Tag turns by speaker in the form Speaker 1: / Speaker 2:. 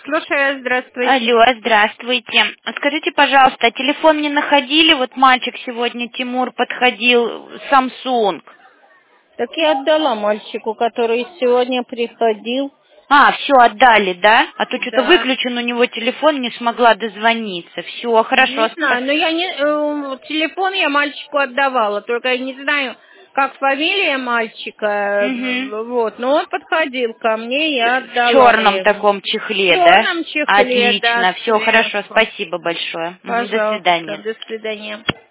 Speaker 1: Слушаю, здравствуйте.
Speaker 2: Алло, здравствуйте. Скажите, пожалуйста, телефон не находили? Вот мальчик сегодня, Тимур, подходил, Samsung.
Speaker 1: Так я отдала мальчику, который сегодня приходил.
Speaker 2: А, все, отдали, да? А то что-то
Speaker 1: Да.
Speaker 2: выключен у него телефон, не смогла дозвониться. Все, хорошо.
Speaker 1: Не знаю, но я не телефон я мальчику отдавала, только я не знаю, как фамилия мальчика,
Speaker 2: Мгм.
Speaker 1: вот. Но он подходил ко мне, я
Speaker 2: В
Speaker 1: отдала
Speaker 2: черном
Speaker 1: ему.
Speaker 2: таком
Speaker 1: В
Speaker 2: чехле, да?
Speaker 1: черном чехле, да,
Speaker 2: Отлично, все хорошо,
Speaker 1: сверху.
Speaker 2: спасибо большое. До
Speaker 1: Пожалуйста,
Speaker 2: свидания.
Speaker 1: до свидания.